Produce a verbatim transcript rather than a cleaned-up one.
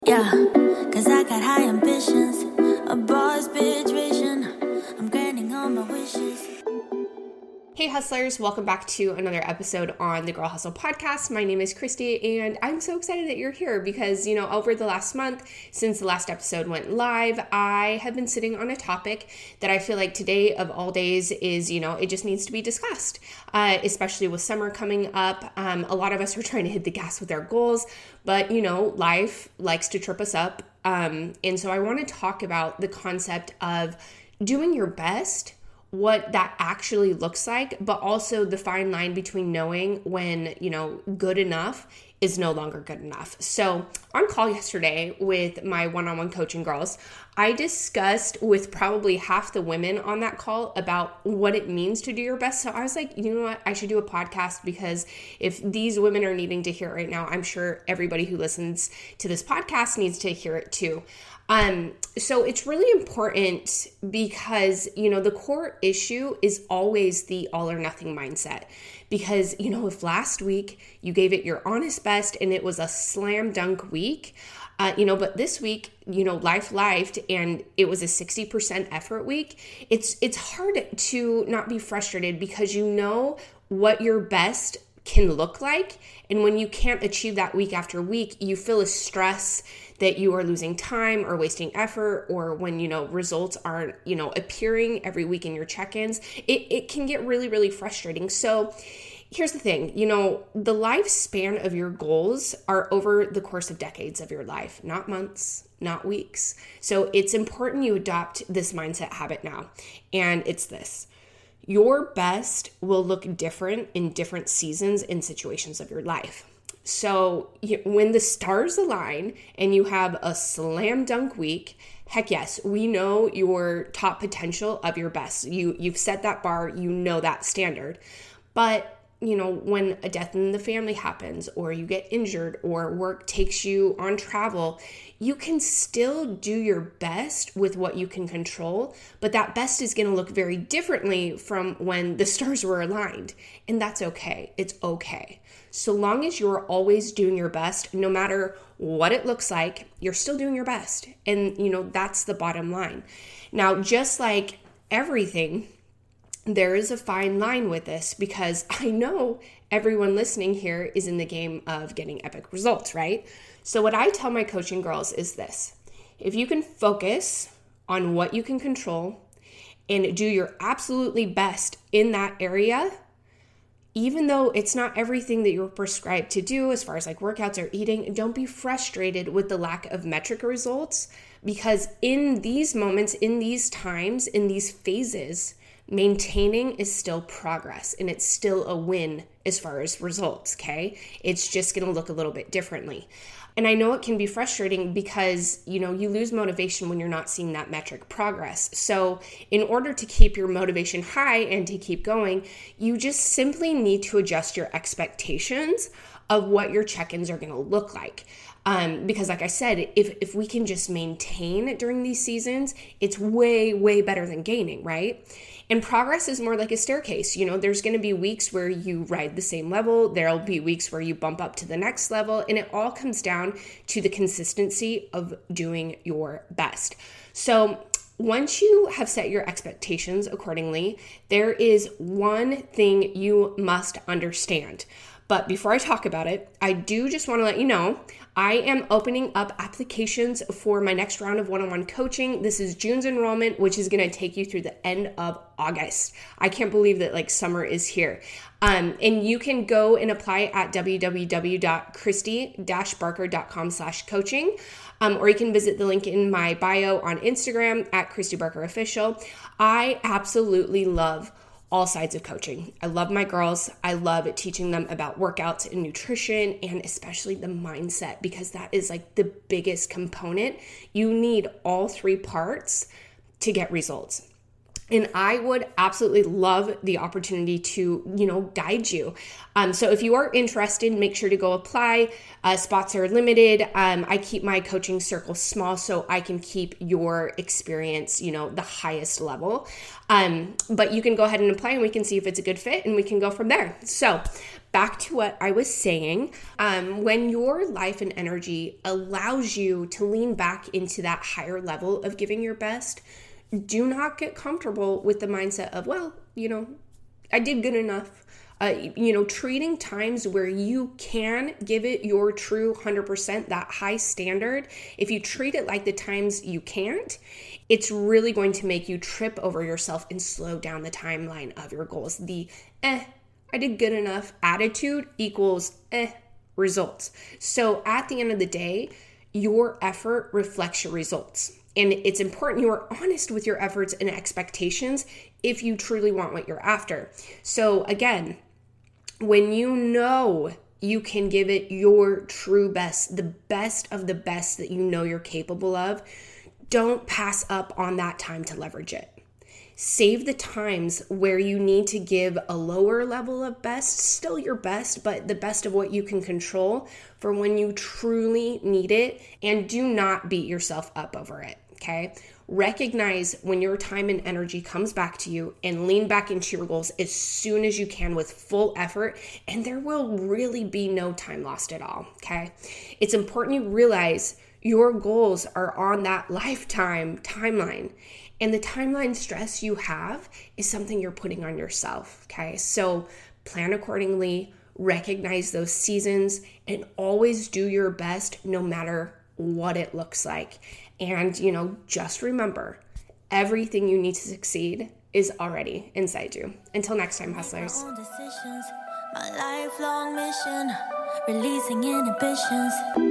Yeah, cause I got high ambitions, a boss bitch vision. I'm granting all my wishes. Hey hustlers, welcome back to another episode on the Girl Hustle podcast. My name is Christy and I'm so excited that you're here because, you know, over the last month since the last episode went live, I have been sitting on a topic that I feel like today of all days is, you know, it just needs to be discussed, uh, especially with summer coming up. Um, a lot of us are trying to hit the gas with our goals, but, you know, life likes to trip us up. Um, and so I want to talk about the concept of doing your best, what that actually looks like, but also the fine line between knowing when, you know, good enough is no longer good enough. So on call yesterday with my one-on-one coaching girls, I discussed with probably half the women on that call about what it means to do your best. So I was like, you know what, I should do a podcast because if these women are needing to hear it right now, I'm sure everybody who listens to this podcast needs to hear it too. Um, so it's really important because, you know, the core issue is always the all or nothing mindset. Because, you know, if last week you gave it your honest best and it was a slam dunk week, uh, you know, but this week, you know, life lived and it was a sixty percent effort week, it's, it's hard to not be frustrated because you know what your best can look like. And when you can't achieve that week after week, you feel a stress that you are losing time or wasting effort, or when, you know, results aren't, you know, appearing every week in your check-ins, it, it can get really, really frustrating. So here's the thing, you know, the lifespan of your goals are over the course of decades of your life, not months, not weeks. So it's important you adopt this mindset habit now. And it's this: your best will look different in different seasons and situations of your life. So when the stars align and you have a slam dunk week, heck yes, we know your top potential of your best. You, you've set that bar, you know that standard. But you know, when a death in the family happens, or you get injured, or work takes you on travel, you can still do your best with what you can control, but that best is going to look very differently from when the stars were aligned. And that's okay. It's okay. So long as you're always doing your best, no matter what it looks like, you're still doing your best. And, you know, that's the bottom line. Now, just like everything, there is a fine line with this because I know everyone listening here is in the game of getting epic results, right? So what I tell my coaching girls is this: if you can focus on what you can control and do your absolutely best in that area, even though it's not everything that you're prescribed to do as far as like workouts or eating, don't be frustrated with the lack of metric results, because in these moments, in these times, in these phases, maintaining is still progress and it's still a win as far as results, okay? It's just going to look a little bit differently. And I know it can be frustrating because, you know, you lose motivation when you're not seeing that metric progress. So in order to keep your motivation high and to keep going, you just simply need to adjust your expectations of what your check-ins are going to look like. Um, because like I said, if, if we can just maintain during these seasons, it's way, way better than gaining, right? And progress is more like a staircase. You know, there's going to be weeks where you ride the same level. There'll be weeks where you bump up to the next level. And it all comes down to the consistency of doing your best. So once you have set your expectations accordingly, there is one thing you must understand. But before I talk about it, I do just want to let you know I am opening up applications for my next round of one-on-one coaching. This is June's enrollment, which is going to take you through the end of August. I can't believe that like summer is here. Um, and you can go and apply at www.christy-barker.com slash coaching. Um, or you can visit the link in my bio on Instagram at Christy Barker Official. I absolutely love all sides of coaching. I love my girls. I love teaching them about workouts and nutrition, and especially the mindset, because that is like the biggest component. You need all three parts to get results. And I would absolutely love the opportunity to, you know, guide you. Um, so if you are interested, make sure to go apply. Uh, spots are limited. Um, I keep my coaching circle small so I can keep your experience, you know, the highest level. Um, but you can go ahead and apply and we can see if it's a good fit and we can go from there. So back to what I was saying, um, when your life and energy allows you to lean back into that higher level of giving your best, do not get comfortable with the mindset of, well, you know, I did good enough. Uh, you know, treating times where you can give it your true one hundred percent, that high standard, if you treat it like the times you can't, it's really going to make you trip over yourself and slow down the timeline of your goals. The eh, I did good enough attitude equals eh, results. So at the end of the day, your effort reflects your results. And it's important you are honest with your efforts and expectations if you truly want what you're after. So again, when you know you can give it your true best, the best of the best that you know you're capable of, don't pass up on that time to leverage it. Save the times where you need to give a lower level of best, still your best, but the best of what you can control for when you truly need it, and do not beat yourself up over it, okay? Recognize when your time and energy comes back to you and lean back into your goals as soon as you can with full effort, and there will really be no time lost at all, okay? It's important you realize your goals are on that lifetime timeline. And the timeline stress you have is something you're putting on yourself, okay? So plan accordingly, recognize those seasons, and always do your best no matter what it looks like. And, you know, just remember, everything you need to succeed is already inside you. Until next time, hustlers. My own decisions, my lifelong mission, releasing inhibitions.